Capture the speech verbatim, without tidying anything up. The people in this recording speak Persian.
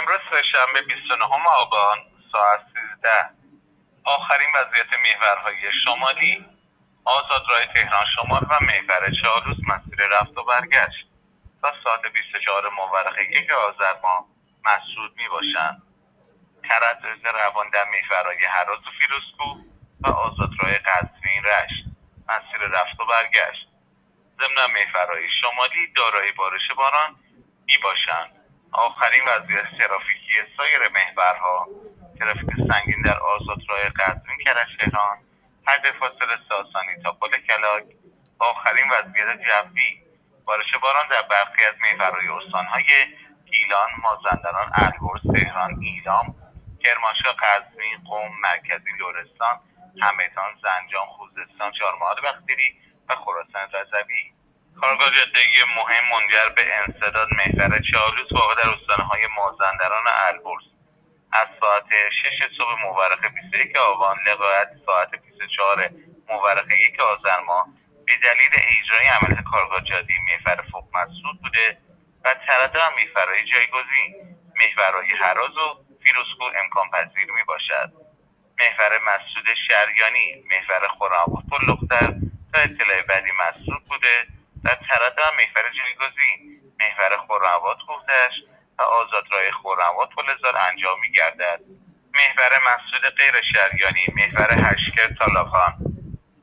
امروز سه‌شنبه بیست و نهم آبان ساعت سیزده. آخرین وضعیت محورهای شمالی آزادراه تهران شمال و محور چالوس مسیر رفت و برگشت تا ساعت بیست و چهار مورخ یک آذر ماه مسدود می باشند. تردد روان در محورهای هراز و فیروزکوه و آزادراه قزوین رشت مسیر رفت و برگشت. ضمن محورهای شمالی دارای بارش باران می باشند. آخرین وضعیت ترافیکی سایر محورها: ترافیک سنگین در آزادراه قزوین کرج تهران حد فاصله ساسانی تا پل کلاک. آخرین وضعیت جوی: بارش باران در برخی از محورهای استانهای گیلان، مازندران، البرز، تهران، ایلام، کرمانشاه، قزوین، قم، مرکزی، لرستان، همدان، زنجان، خوزستان، چهارمحال بختیاری و خراسان رضوی. کارگاه جاده‌ای مهم منجر به انسداد محور چالوس واقع در استانهای مازندران و البرز از ساعت شش صبح مورخ بیست و یک آبان لغایت ساعت بیست و چهار مورخ یک آذر ماه به دلیل اجرای عملیات کارگاه جاده‌ای محور فوق مسدود بوده و تردد محورهای جایگزین محورهای هراز و فیروزکوه امکان پذیر می باشد. محور مسدود شریانی محور خرم‌آباد پل لختر تا اطلاع بعدی مسدود بوده و تردد محور جایگزین محور خرم‌آباد کوه‌دشت و آزادراه خرم‌آباد پل زال انجام می گردد. محور مسدود غیر شریانی محور هشکر تالاخان